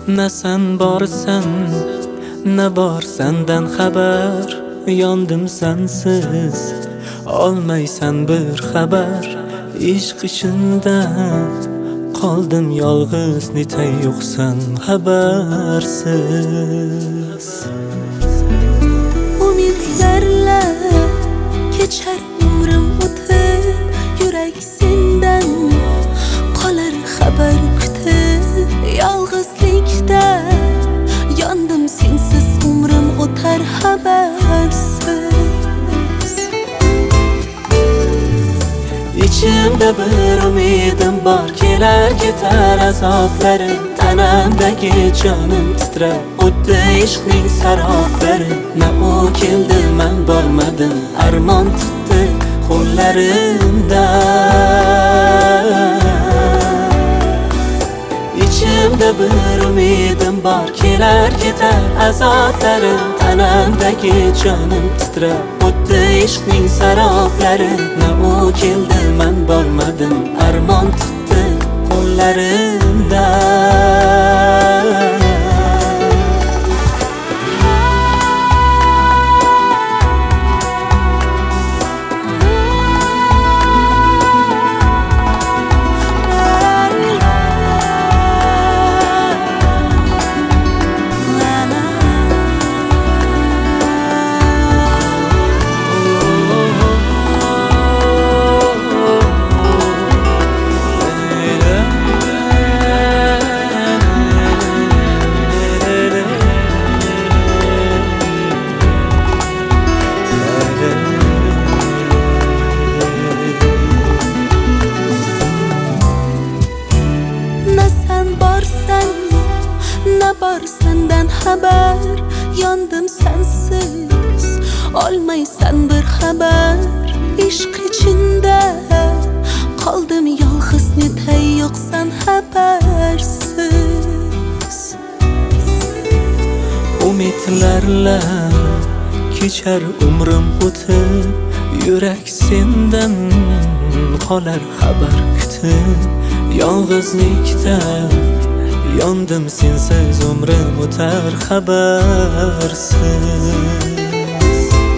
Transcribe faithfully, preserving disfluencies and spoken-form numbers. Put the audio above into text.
Ne sen borsan, ne bor senden xabar. Yondim sensiz, olmaysan bir xabar. Ishq ishinde qoldim yolg'iz, netay yo'qsan xabarsiz. Umidlarla kechar umrim o'tib, yurak sendan qolar xabar kutib. Yolg'izlikda yondim sensiz, umrim o'tar xabarsiz. İçimde bir umidim bor, kelar ketar azoblarim. Tanamdagi jonim titrar, o'tdi ishqning saroblari. Na u keldi, men bormadim, armon tutdi qo'llarimda. İçimde bir umidim bor, kelar ketar azoblarim. Tanamdagi jonim titrar, o'tdi ishqning saroblari. Na u keldi, men bormadim, armon tutdi qo'llarimda. Ne bor senden xabar, yondim sensiz, olmaysan bir xabar. Ishq ichinde qoldim yolg'iz, netay yo'qsan xabarsiz. Umidlarla kechar umrim o'tib, yurak sendan qolar xabar kutib. Yolg'izlikda yondim sensiz, umrim o'tar xabarsiz.